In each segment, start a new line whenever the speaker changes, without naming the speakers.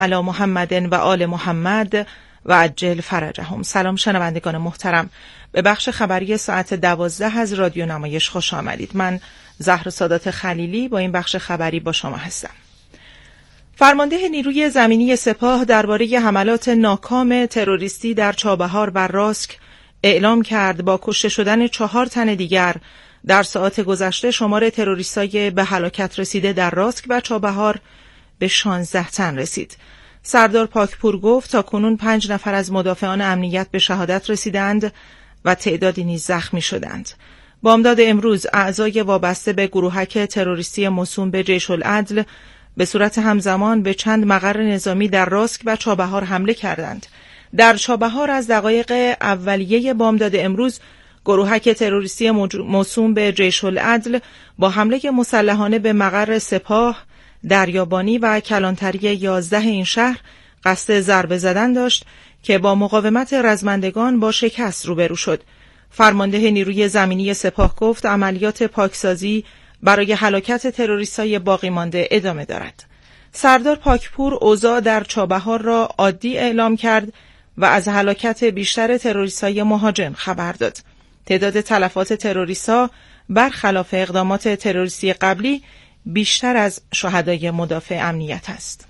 علی محمد و آل محمد و عجل فرجهم. سلام شنوندگان محترم، به بخش خبری ساعت 12 از رادیو نمایش خوش آمدید. من زهر سادات خلیلی با این بخش خبری با شما هستم. فرمانده نیروی زمینی سپاه درباره حملات ناکام تروریستی در چابهار و راسک اعلام کرد با کشته شدن 4 تن دیگر در ساعات گذشته شمار تروریستای به هلاکت رسیده در راسک و چابهار به 16 تن رسید. سردار پاکپور گفت تاکنون 5 نفر از مدافعان امنیت به شهادت رسیدند و تعدادی نیز زخمی شدند. بامداد امروز اعضای وابسته به گروهک تروریستی موسوم به جیش العدل به صورت همزمان به چند مقر نظامی در راسک و چابهار حمله کردند. در چابهار از دقایق اولیه بامداد امروز گروهک تروریستی موسوم به جیش العدل با حمله مسلحانه به مقر سپاه، دریابانی و کلانتری 11 این شهر قصد ضربه زدن داشت که با مقاومت رزمندگان با شکست روبرو شد. فرمانده نیروی زمینی سپاه گفت عملیات پاکسازی برای هلاکت تروریستای باقی مانده ادامه دارد. سردار پاکپور اوضاع در چابهار را عادی اعلام کرد و از هلاکت بیشتر تروریستای مهاجم خبر داد. تعداد تلفات تروریستها برخلاف اقدامات تروریستی قبلی بیشتر از شهدای مدافع امنیت است.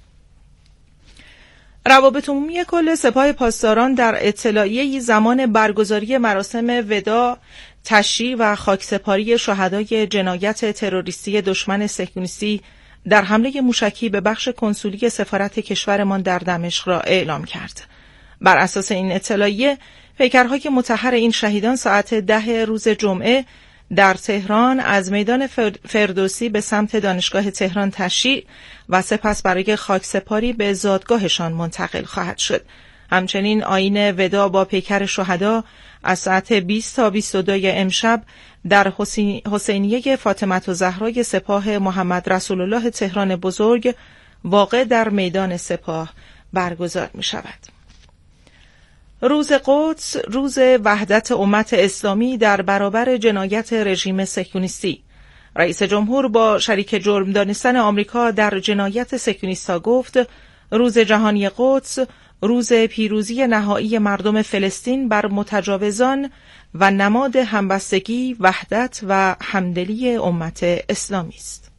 روابط عمومی کل سپاه پاسداران در اطلاعیه زمان برگزاری مراسم وداع، تشییع و خاکسپاری شهدای جنایت تروریستی دشمن صهیونیستی در حمله موشکی به بخش کنسولی سفارت کشورمان در دمشق را اعلام کرد. بر اساس این اطلاعیه، پیکرهای مطهر این شهیدان ساعت 10 روز جمعه در تهران از میدان فردوسی به سمت دانشگاه تهران تشییع و سپس برای خاکسپاری به زادگاهشان منتقل خواهد شد. همچنین آیین وداع با پیکر شهدا از ساعت 20 تا 22 امشب در حسینیه فاطمه الزهرا سپاه محمد رسول الله تهران بزرگ واقع در میدان سپاه برگزار می شود. روز قدس، روز وحدت امت اسلامی در برابر جنایت رژیم صهیونیستی. رئیس جمهور با شریک جرم دانستن آمریکا در جنایت صهیونیست‌ها گفت روز جهانی قدس روز پیروزی نهایی مردم فلسطین بر متجاوزان و نماد همبستگی، وحدت و همدلی امت اسلامی است.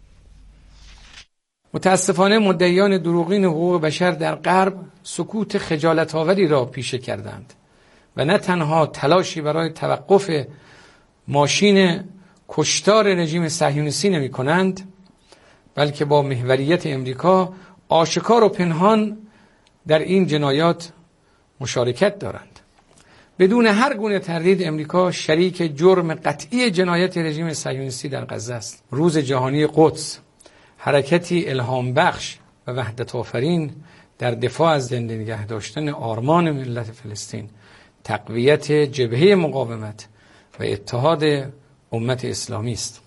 متاسفانه مدعیان دروغین حقوق بشر در غرب سکوت خجالت‌آوری را پیشه کردند و نه تنها تلاشی برای توقف ماشین کشتار رژیم صهیونیستی نمی‌کنند، بلکه با محوریت امریکا آشکار و پنهان در این جنایات مشارکت دارند. بدون هر گونه تردید امریکا شریک جرم قطعی جنایت رژیم صهیونیستی در غزه است. روز جهانی قدس حرکتی الهام بخش و وحدت آفرین در دفاع از زنده نگه داشتن آرمان ملت فلسطین، تقویت جبهه مقاومت و اتحاد امت اسلامی است.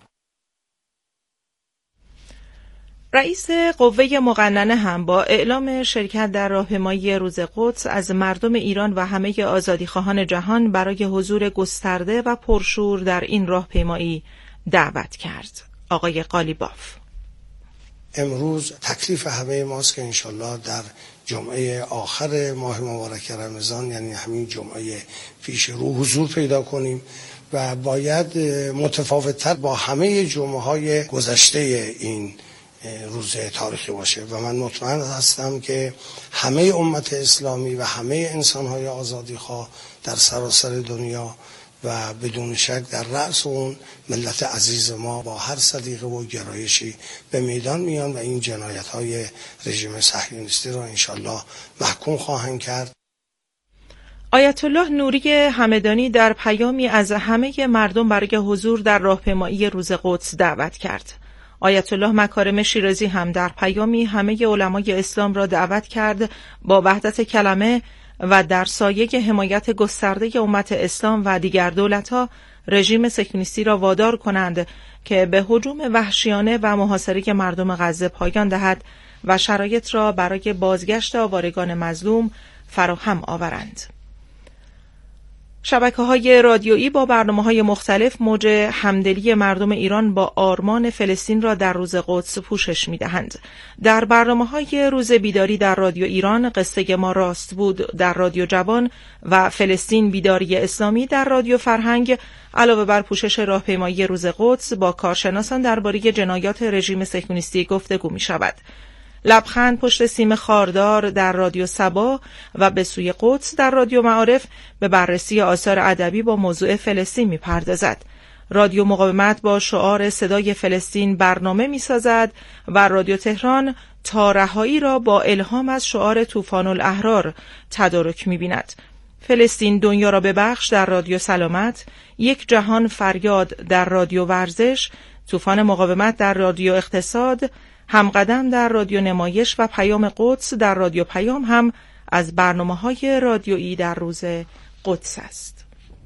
رئیس قوه مقننه هم با اعلام شرکت در راهپیمایی روز قدس از مردم ایران و همه آزادیخواهان جهان برای حضور گسترده و پرشور در این راهپیمایی دعوت کرد. آقای قالیباف:
امروز تکلیف همه ماست که انشالله در جمعه آخر ماه مبارک رمضان، یعنی همین جمعه پیش رو، حضور پیدا کنیم و باید متفاوت‌تر با همه جمعه‌های گذشته این روز تاریخی باشه و من مطمئن هستم که همه امت اسلامی و همه انسان‌های آزادیخواه در سراسر دنیا و بدون شک در رأس اون ملت عزیز ما با هر سلیقه و گرایشی به میدان میان و این جنایت‌های رژیم صهیونیستی را انشالله محکوم خواهند کرد.
آیت الله نوری همدانی در پیامی از همه مردم برای حضور در راهپیمایی روز قدس دعوت کرد. آیت الله مکارم شیرازی هم در پیامی همه علمای اسلام را دعوت کرد با وحدت کلمه و در سایه حمایت گسترده امت اسلام و دیگر دولت‌ها رژیم صهیونیستی را وادار کنند که به هجوم وحشیانه و محاصره مردم غزه پایان دهد و شرایط را برای بازگشت آوارگان مظلوم فراهم آورند. شبکه‌های رادیویی با برنامه‌های مختلف موج همدلی مردم ایران با آرمان فلسطین را در روز قدس پوشش می‌دهند. در برنامه‌های روز بیداری در رادیو ایران، قصه ما راست بود در رادیو جوان و فلسطین بیداری اسلامی در رادیو فرهنگ، علاوه بر پوشش راهپیمایی روز قدس با کارشناسان درباره جنایات رژیم صهیونیستی گفتگو می‌شود. لبخند پشت سیم خاردار در رادیو صبا و به سوی قدس در رادیو معارف به بررسی آثار ادبی با موضوع فلسطین می‌پردازد. رادیو مقاومت با شعار صدای فلسطین برنامه می‌سازد و رادیو تهران تا رهایی را با الهام از شعار طوفان الاحرار تدارک می‌بیند. فلسطین دنیا را ببخش در رادیو سلامت، یک جهان فریاد در رادیو ورزش، طوفان مقاومت در رادیو اقتصاد، همقدم در رادیو نمایش و پیام قدس در رادیو پیام هم از برنامه‌های رادیویی در روز قدس است.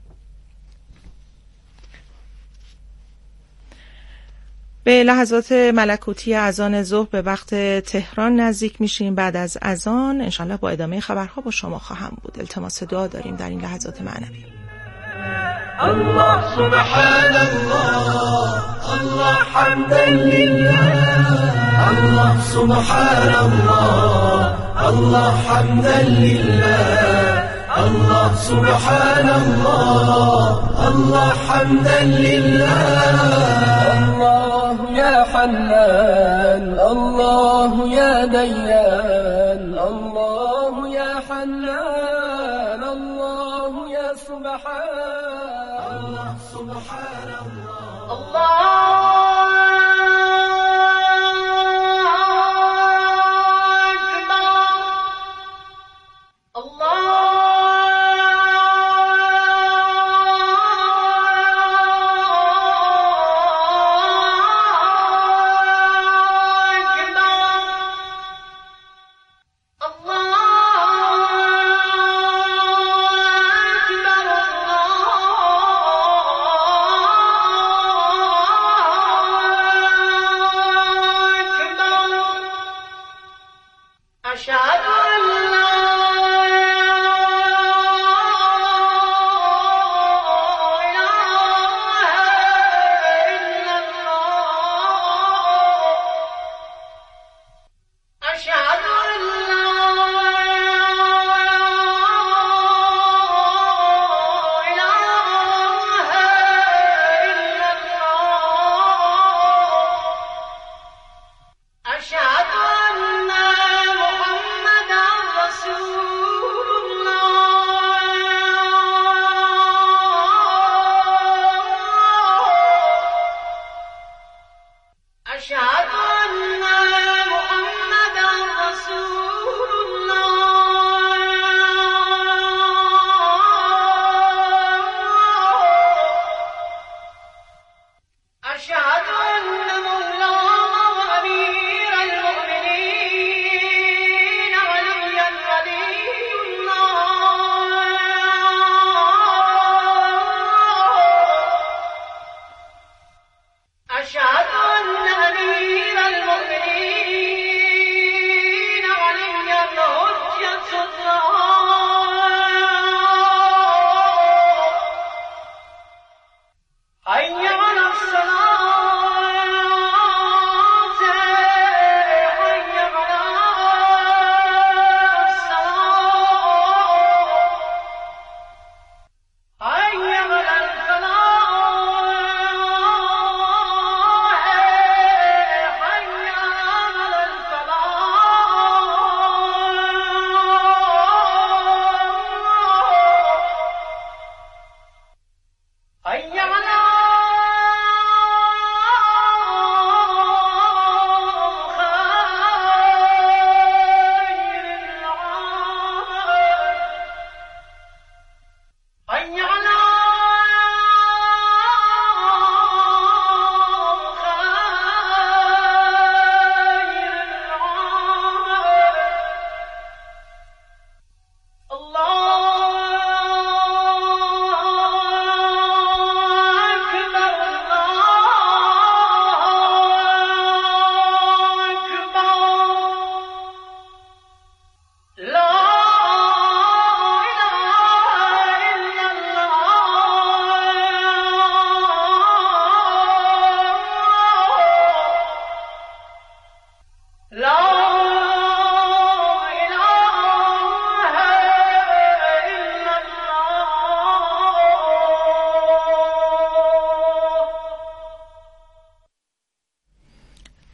به لحظات ملکوتی اذان ظهر به وقت تهران نزدیک میشیم. بعد از اذان انشالله با ادامه خبرها با شما خواهم بود. التماس دعا داریم در این لحظات معنوی.
الله سبحان الله، الله حمدا لله، الله سبحان الله، الله حمدا لله، الله سبحان الله، الله حمدا لله. الله يا حنان، الله يا ديان، الله يا حنان، الله يا سبحان الله، سبحان الله، الله أشهد أن محمدًا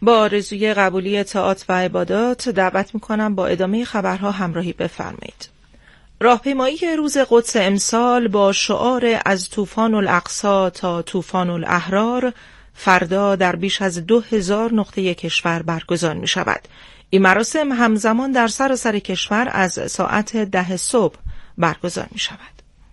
با آرزوی قبولی اطاعات و عبادات دعوت میکنم با ادامه خبرها همراهی بفرمایید. راهپیمایی روز قدس امسال با شعار از طوفان الاقصی تا طوفان الاحرار فردا در بیش از 2000 نقطه کشور برگزار می شود. این مراسم همزمان در سراسر کشور از ساعت 10 صبح برگزار می شود.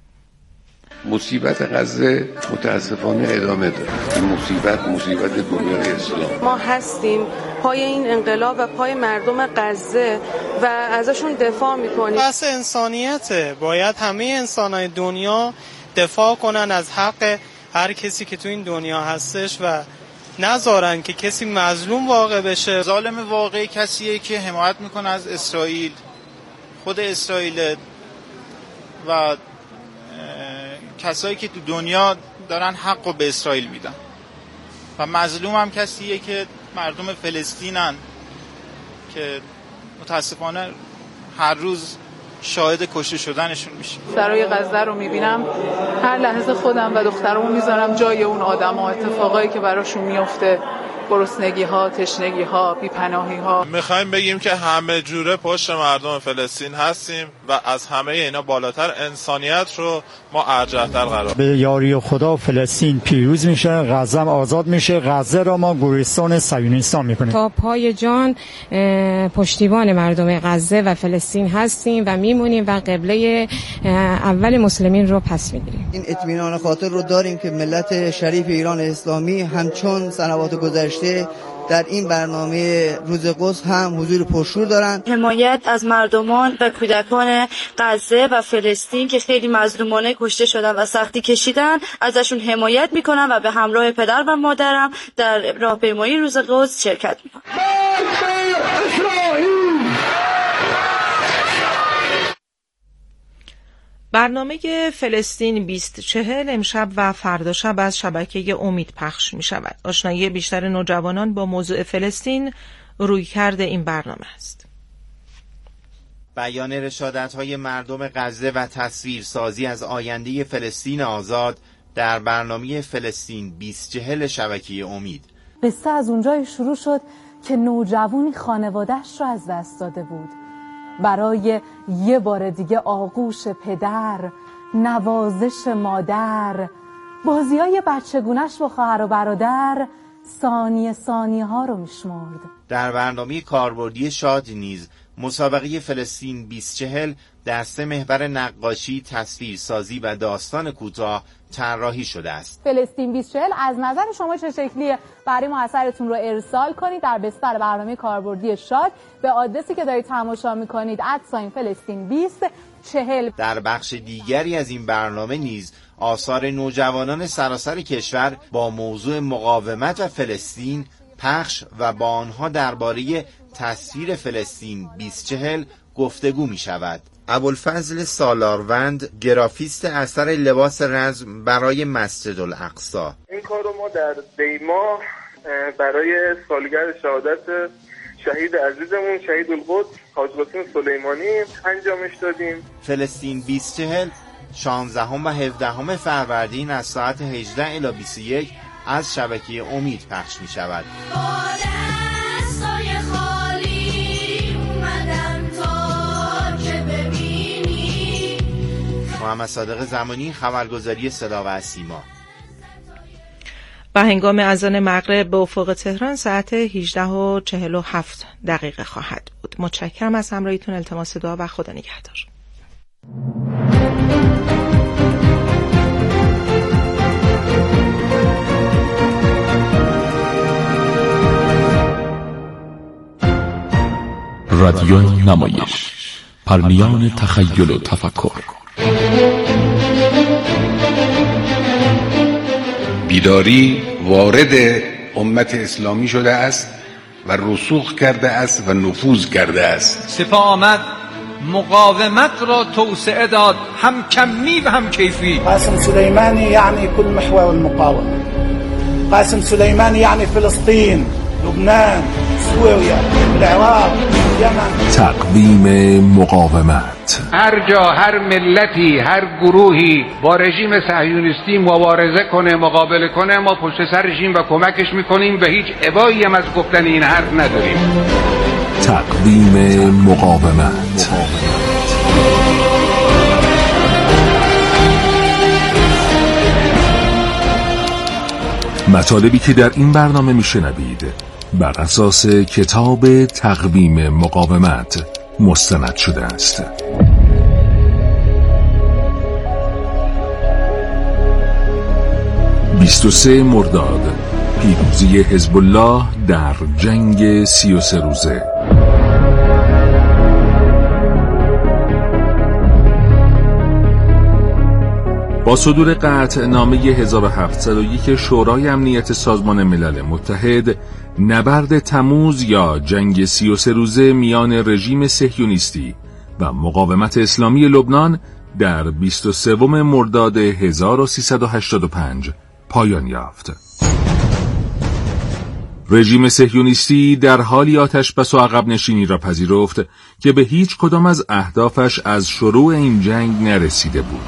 مصیبت غزه متاسفانه ادامه داره. این مصیبت دنیای اسلام.
ما هستیم پای این انقلاب و پای مردم غزه و ازشون دفاع میکنیم.
بحث انسانیته. باید همه انسانهای دنیا دفاع کنن از حق هر کسی که تو این دنیا هستش و نذارن که کسی مظلوم واقع بشه.
ظالم واقعی کسیه که حمایت میکنه از اسرائیل، خود اسرائیل و کسایی که تو دنیا دارن حقو به اسرائیل میدن و مظلوم هم کسیه که مردم فلسطینن که متاسفانه هر روز شاهد کشته شدنشون میشه.
سرای غزه رو میبینم هر لحظه خودم و دخترمو میذارم جای اون آدما، اتفاقایی که براشون میفته، گرسنگی ها، تشنگی ها، بی‌پناهی ها.
میخوایم بگیم که همه جوره پشت مردم فلسطین هستیم و از همه اینا بالاتر انسانیت رو ما ارجح‌تر قرار.
به یاری خدا فلسطین پیروز میشه، غزه آزاد میشه، غزه را ما گورستان صهیونیستان میکنیم.
تا پای جان پشتیبان مردم غزه و فلسطین هستیم و میمونیم و قبله اول مسلمین رو پس میگیریم.
این اطمینان خاطر رو داریم که ملت شریف ایران اسلامی همچون سنوات گذشته در این برنامه روز قدس هم حضور پرشور دارند.
حمایت از مردمان و کودکان غزه و فلسطین که خیلی مظلومانه کشته شدن و سختی کشیدن ازشون حمایت میکنم و به همراه پدر و مادرم در راهپیمایی روز قدس شرکت میکنم.
برنامه فلسطین 2040 امشب و فردا شب از شبکه امید پخش می شود. آشنایی بیشتر نوجوانان با موضوع فلسطین رویکرد این برنامه است.
بیان رشادت‌های مردم غزه و تصویرسازی از آینده فلسطین آزاد در برنامه فلسطین 2040 شبکه امید.
قصه از اونجای شروع شد که نوجوانی خانواده‌اش را از دست داده بود. برای یه بار دیگه آغوش پدر، نوازش مادر، بازیای بچگونش با خواهر و برادر، ثانیه ها رو میشمرد.
در برنامه کاربردی شاد نیز مسابقه فلسطین 2040 در 3 محور نقاشی، تصویرسازی و داستان کوتاه طراحی شده است.
فلسطین 2040 از نظر شما چه شکلیه؟ برای ما اثرتون رو ارسال کنید در بستر برنامه کاربردی شاد به آدرسی که دارید تماشا می‌کنید @فلسطین 2040.
در بخش دیگری از این برنامه نیز آثار نوجوانان سراسر کشور با موضوع مقاومت و فلسطین پخش و با آنها درباره تصویر فلسطین 2040 گفتگو می شود. ابوالفضل سالاروند، گرافیست اثر لباس رزم برای مسجد الاقصی:
این کار رو ما در دیما برای سالگرد شهادت شهید عزیزمون شهید القدس حاج قاسم سلیمانی انجامش دادیم.
فلسطین 2040 16 و 17 فروردین از ساعت 18 الی 21 از شبکه امید پخش می شود. محمد صادق زمانی، خبرگزاری صدا و سیما.
و هنگام اذان مغرب به افق تهران ساعت 18:47 خواهد بود. متشکرم از همراهیتون. التماس دعا و خدا نگهدار.
رادیو نمایش، پرمیان تخیل و تفکر.
بیداری وارد امت اسلامی شده است و رسوخ کرده است و نفوذ کرده است.
سپاه آمد مقاومت را توسعه داد، هم کمی و هم کیفی.
قاسم سلیمانی یعنی کل محور المقاومه. قاسم سلیمانی یعنی فلسطین، لبنان، سوریا، العراق. اليمن.
تقویم مقاومت.
هر جا هر ملتی هر گروهی با رژیم صهیونیستی مبارزه کنه مقابله کنه ما پشت سر رژیم و کمکش میکنیم و هیچ ابایی هم از گفتن این حرف نداریم.
تقویم مقاومت. مطالبی که در این برنامه میشنوید بر اساس کتاب تقویم مقاومت مستند شده است. 23 مرداد، پیروزی حزب الله در جنگ 33 روزه. با صدور قطعنامه 1701 شورای امنیت سازمان ملل متحد، نبرد تموز یا جنگ 33 روزه میان رژیم صهیونیستی و مقاومت اسلامی لبنان در 23 مرداد 1385 پایان یافت. رژیم صهیونیستی در حالی آتش‌بس و عقب نشینی را پذیرفت که به هیچ کدام از اهدافش از شروع این جنگ نرسیده بود.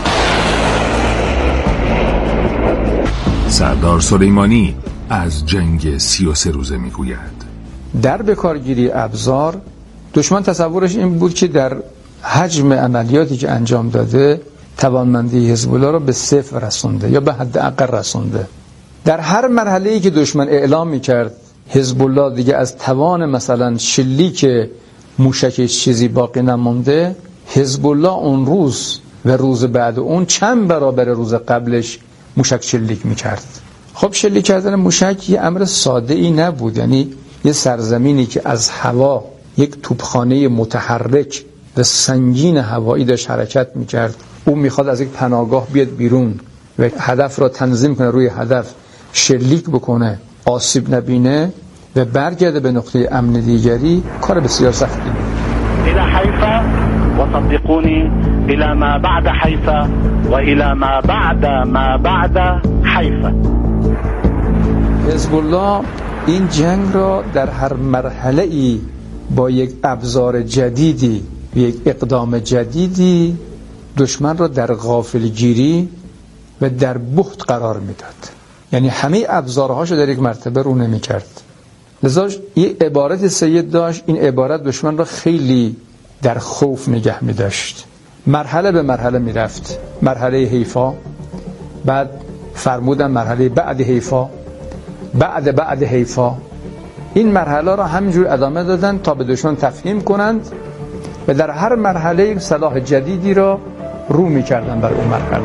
سردار سلیمانی از جنگ 33 روزه میگوید:
در بکارگیری ابزار دشمن تصورش این بود که در حجم عملیاتی که انجام داده توانمندی حزب الله را به صفر رسونده یا به حداقل رسونده. در هر مرحله‌ای که دشمن اعلام می‌کرد حزب الله دیگه از توان مثلا شلیک موشک چیزی باقی نمونده، حزب الله اون روز و روز بعد اون چند برابر روز قبلش موشک شلیک می‌کرد. خب شلیک کردن موشک یه امر ساده ای نبود، یعنی یه سرزمینی که از هوا یک توپخانه متحرک و سنگین هوایی داشت حرکت می‌کرد، اون می‌خواد از یک پناهگاه بیاد بیرون و هدف را تنظیم کنه، روی هدف شلیک بکنه، آسیب نبینه و برگرده به نقطه امن دیگری، کار بسیار سختی بود.
الى حیفا و صدقونی الى ما بعد حیفا و الى ما بعد حیفا.
حزب الله این جنگ را در هر مرحله‌ای با یک ابزار جدیدی، یک اقدام جدیدی دشمن را در غافلگیری و در بهت قرار میداد. یعنی همه ابزارهاشو در یک مرتبه رو نمی‌کرد. لذا یه عبارت سید داشت، این عبارت دشمن را خیلی در خوف نگه می‌داشت. مرحله به مرحله میرفت. مرحله حیفا، بعد فرمودن مرحله بعد حیفا، بعد حیفا. این مرحله را همینجور ادامه دادن تا به دشمن تفهیم کنند و در هر مرحله یک سلاح جدیدی را رو می‌کردن بر اون مرحله.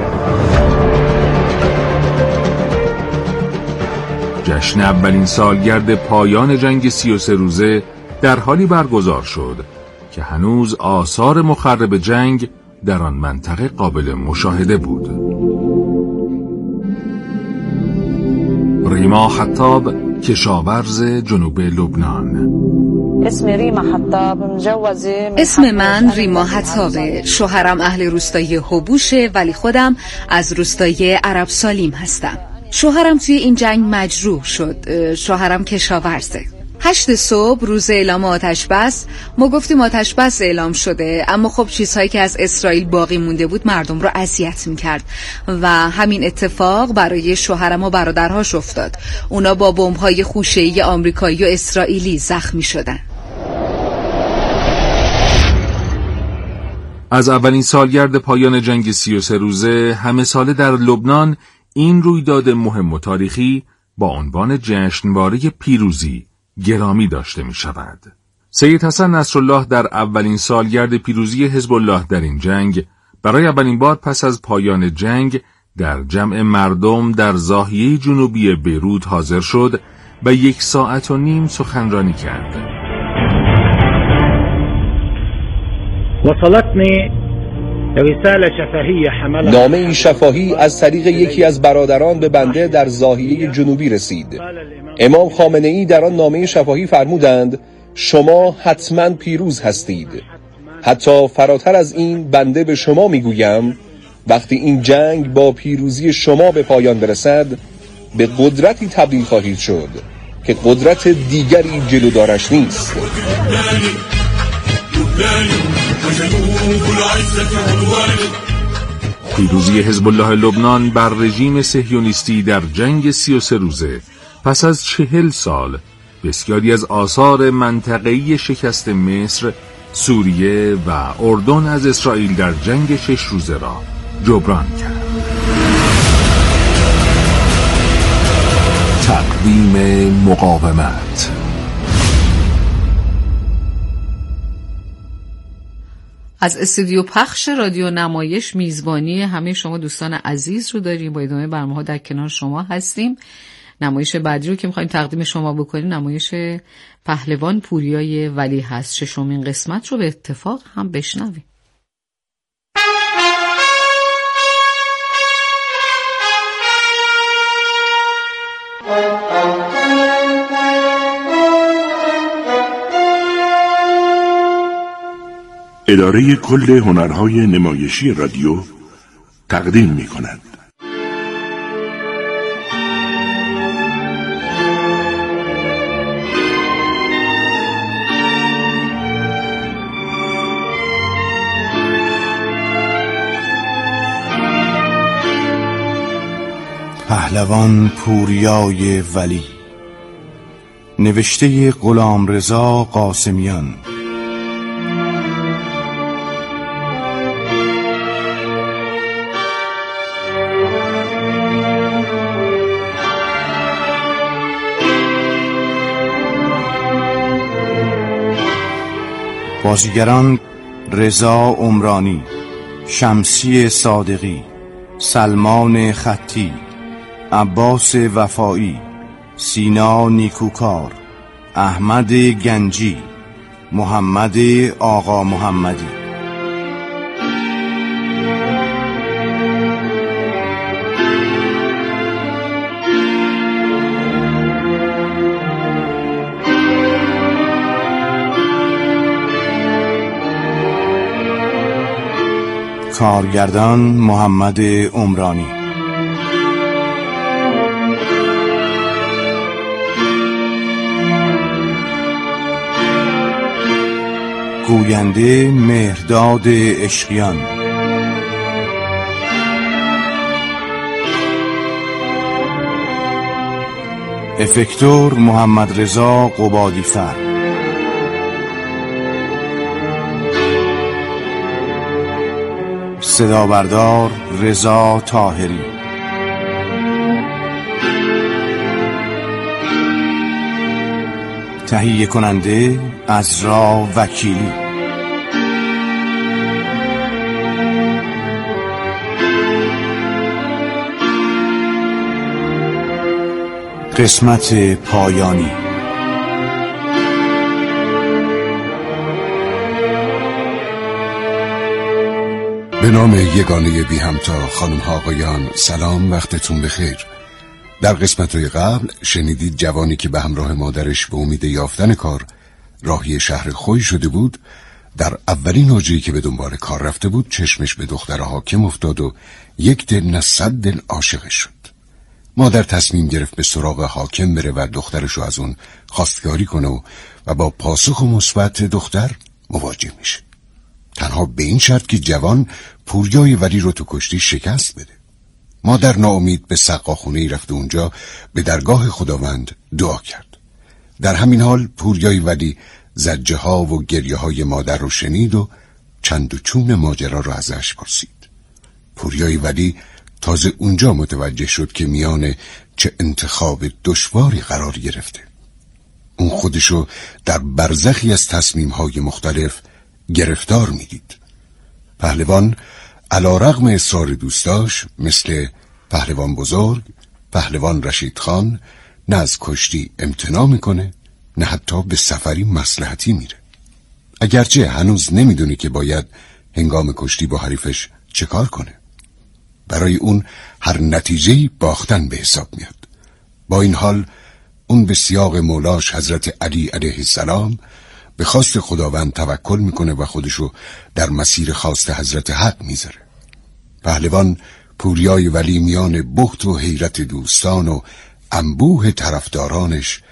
جشن اولین سالگرد پایان جنگ 33 روزه در حالی برگزار شد که هنوز آثار مخرب جنگ در آن منطقه قابل مشاهده بود. ریما حطاب، کشاورز جنوب لبنان.
اسم من ریما حطابه. شوهرم اهل روستای هوبوشه ولی خودم از روستای عرب سالیم هستم. شوهرم توی این جنگ مجروح شد. شوهرم کشاورزه. 8 صبح روز اعلام آتش بس ما گفتیم آتش بس اعلام شده، اما خب چیزهایی که از اسرائیل باقی مونده بود مردم رو اذیت می‌کرد و همین اتفاق برای شوهرم و برادرهاش افتاد. اونا با بمب‌های خوشه‌ای آمریکایی و اسرائیلی زخمی شدن.
از اولین سالگرد پایان جنگ 33 روزه همه ساله در لبنان این رویداد مهم و تاریخی با عنوان جشنواره پیروزی گرامی داشته می شود. سید حسن نصرالله در اولین سالگرد پیروزی حزب الله در این جنگ برای اولین بار پس از پایان جنگ در جمع مردم در ضاحیه جنوبی بیروت حاضر شد و 1 ساعت و نیم سخنرانی کرد.
وصلتني رسالة شفهية حملها
نامه شفاهی از طریق یکی از برادران به بنده در ضاحیه جنوبی رسید. امام خامنه ای در آن نامه شفاهی فرمودند شما حتما پیروز هستید. حتی فراتر از این بنده به شما میگویم وقتی این جنگ با پیروزی شما به پایان برسد به قدرتی تبدیل خواهید شد که قدرت دیگری جلودارش نیست.
پیروزی حزب الله لبنان بر رژیم صهیونیستی در جنگ 33 روزه پس از 40 سال بسیاری از آثار منطقه‌ای شکست مصر، سوریه و اردن از اسرائیل در جنگ 6 روزه را جبران کرد. تقویم مقاومت.
از استودیو پخش رادیو نمایش میزبانی همه شما دوستان عزیز رو داریم. با ادامه برنامه‌ها در کنار شما هستیم. نمایش بعدی رو که می‌خوایم تقدیم شما بکنیم نمایش پهلوان پوریای ولی هست. 6مین قسمت رو به اتفاق هم بشنویم.
اداره کل هنرهای نمایشی رادیو تقدیم می‌کند.
پهلوان پوریای ولی، نوشته غلامرضا قاسمیان. بازیگران: رضا عمرانی، شمسی صادقی، سلمان خطی، عباس وفایی، سینا نیکوکار، احمد گنجی، محمد آقا محمدی. کارگردان: محمد عمرانی. گوینده: مهرداد عشقیان. افکتور: محمد رضا قبادیفر. صدابردار: رضا طاهری. تهیه کننده: عزرا وکیلی. قسمت پایانی.
به نام یگانه بی همتا، خانم ها آقایان، سلام، وقتتون بخیر. در قسمت‌های قبل شنیدید جوانی که به همراه مادرش به امید یافتن کار راهی شهر خوی شده بود، در اولین ناجه‌ای که به دنبال کار رفته بود چشمش به دختر حاکم افتاد و یک دل نه 100 دل عاشقش شد. مادر تصمیم گرفت به سراغ حاکم بره و دخترش رو از اون خواستگاری کنه و با پاسخ مثبت دختر مواجه میشه. تنها به این شرط که جوان پوریای ولی رو تو کشتی شکست بده. مادر ناامید به سقاخونه‌ای رفت و اونجا به درگاه خداوند دعا کرد. در همین حال پوریای ولی زجه ها و گریه های مادر رو شنید و چند و چون ماجرا رو ازش پرسید. پوریای ولی تازه اونجا متوجه شد که میان چه انتخاب دشواری قرار گرفته. اون خودشو در برزخی از تصمیم‌های مختلف گرفتار میدید. پهلوان علی رغم اصرار دوستاش مثل پهلوان بزرگ، پهلوان رشید خان، نه از کشتی امتناع میکنه نه حتی به سفری مصلحتی میره. اگرچه هنوز نمیدونه که باید هنگام کشتی با حریفش چه کار کنه. برای اون هر نتیجه‌ای باختن به حساب میاد. با این حال اون به سیاق مولاش حضرت علی علیه السلام به خواست خداوند توکل میکنه و خودشو در مسیر خواست حضرت حق میذاره. پهلوان پوریای ولی میان بخت و حیرت دوستان و انبوه طرفدارانش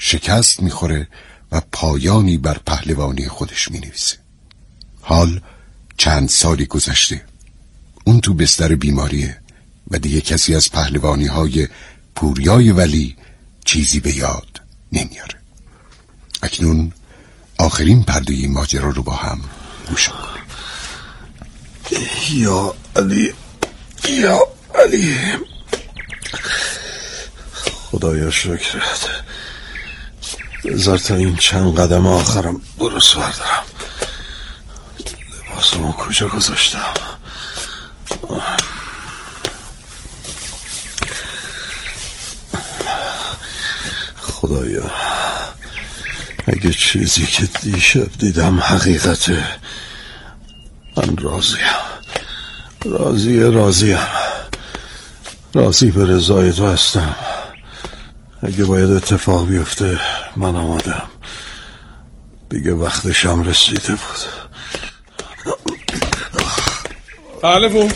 شکست میخوره و پایانی بر پهلوانی خودش مینویسه. حال چند سالی گذشته، اون تو بستر بیماریه و دیگه کسی از پهلوانی های پوریای ولی چیزی به یاد نمیاره. اکنون آخرین پرده این ماجرا رو با هم گوش کنیم.
یا علی، یا علی، خدایا شکرت. بذار تا این چند قدم آخرم برس بردارم. لباسمو کجا گذاشتم؟ خدایا اگه چیزی که دیشب دیدم حقیقته، من راضیم. راضی به رضای تو هستم. اگه باید اتفاق بیفته من آمادم. دیگه وقتشم رسیده بود.
پهلوان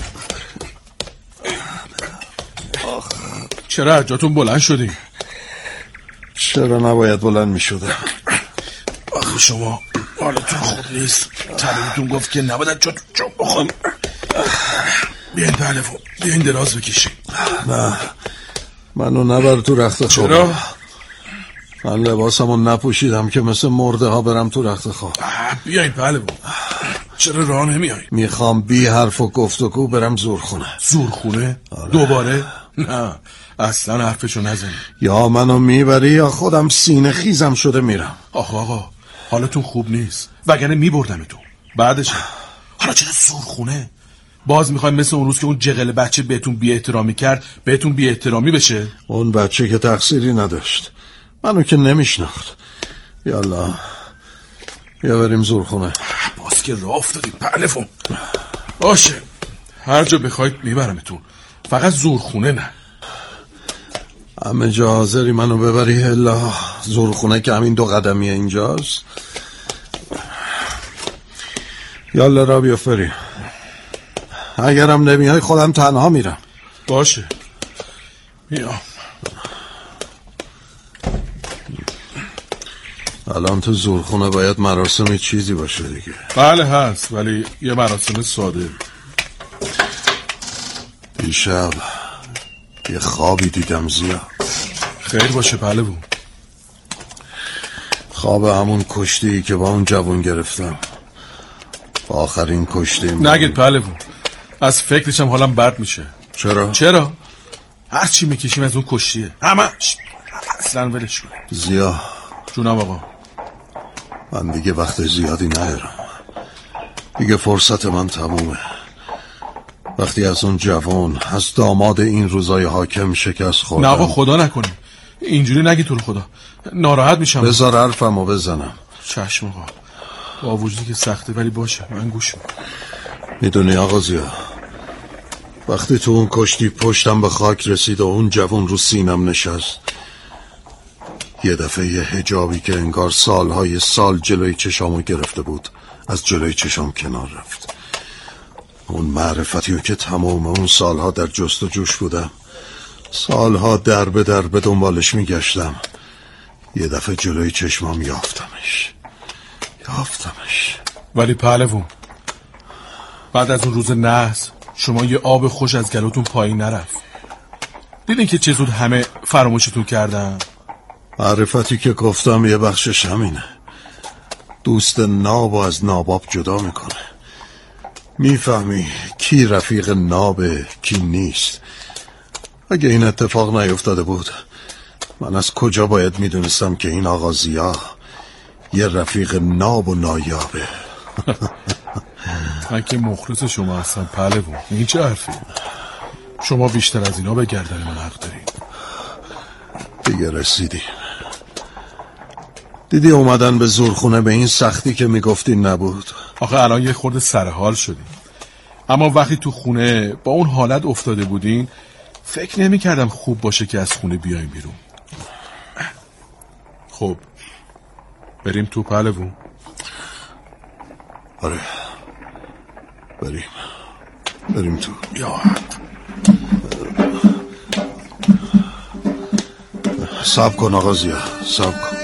چرا از جاتون بلند شدی؟
چرا نباید بلند می شدم؟
آخه شما حالتون خوب نیست. طبیبتون گفت که نباید جاتون بخون. بیاین پهلوان، بیاین دراز بکشین.
نه، منو نبر تو رخت خواب.
چرا؟
من لباسمو نپوشیدم که مثل مرده ها برم تو رخت خواب.
بیاین پهلوان. چرا راه نمیای؟
میخوام بی حرف و گفتگو برم زورخونه.
زورخونه؟ دوباره؟ نه اصلا حرفشو نزنی.
یا منو میبری یا خودم سینه خیزم شده میرم.
آقا حالتون خوب نیست، وگرنه میبردمتون. بعدش حالا چرا زورخونه؟ باز میخوایم مثل اون روز که اون جغل بچه بهتون بی احترامی کرد بهتون بی احترامی بشه؟
اون بچه که تقصیری نداشت، منو که نمیشناخت. یالا بیا بریم زورخونه.
باز که راه افتادیم پهلوان. باشه هر جا بخواید میبرمتون، فقط زورخونه نه.
همه جا حاضری منو ببری الا زورخونه که همین 2 قدمیه اینجاست. یالا را بیافری. اگرم نمیای خودم تنها میرم.
باشه میام.
الان تو زورخونه باید مراسم چیزی باشه دیگه.
بله هست، ولی یه مراسم ساده.
دیشب یه خوابی دیدم زیاد.
خیر باشه پهلوان.
خواب همون کشتی که با اون جوون گرفتم. آخرین کشتی
نگید پهلوان، از فکرشم حالم بد میشه.
چرا؟
هر چی میکشیم از اون کشتیه همش. اصلا ولش کن.
زیا
جونم آقا.
من دیگه وقت زیادی ندارم. دیگه فرصت من تمومه. وقتی از اون جوان، از داماد این روزای حاکم شکست خوردم.
نه آقا خدا نکنه اینجوری نگی، تو رو خدا ناراحت میشم.
بذار حرفمو بزنم.
چشم آقا، با وجودی که سخته ولی باشه من گوش میکنم.
میدونی آقا زیا، وقتی تو اون کشتی پشتم به خاک رسید و اون جوان رو سینم نشست، یه دفعه یه حجابی که انگار سالهای سال جلوی چشامو گرفته بود از جلوی چشام کنار رفت. اون معرفتیو که تمام اون سالها در جست و جوش بودم، سالها در به دنبالش میگشتم، یه دفعه جلوی چشمام یافتمش.
ولی پهلوان، بعد از اون روز نحس شما یه آب خوش از گلوتون پایین نرفت. دیدین که چه زود همه فراموشتون کردن.
معرفتی که گفتم یه بخشش همینه. دوست ناب و از ناباب جدا میکنه. میفهمی کی رفیق نابه کی نیست. اگه این اتفاق نیفتاده بود، من از کجا باید میدونستم که این آقا زیا یه رفیق ناب و نایابه.
من که مخلص شما هستم پهلوان. این چه حرفی؟ شما بیشتر از اینا به گردن من حق دارین.
دیگه رسیدیم. دیدی اومدن به زورخونه به این سختی که میگفتین نبود.
آخه الان یه خورده سرحال شدیم، اما وقتی تو خونه با اون حالت افتاده بودین فکر نمی کردم خوب باشه که از خونه بیایم بیرون. خب بریم تو پهلوان.
آره بریم تو.
یا
صبر کن آقا زیا، صبر کن.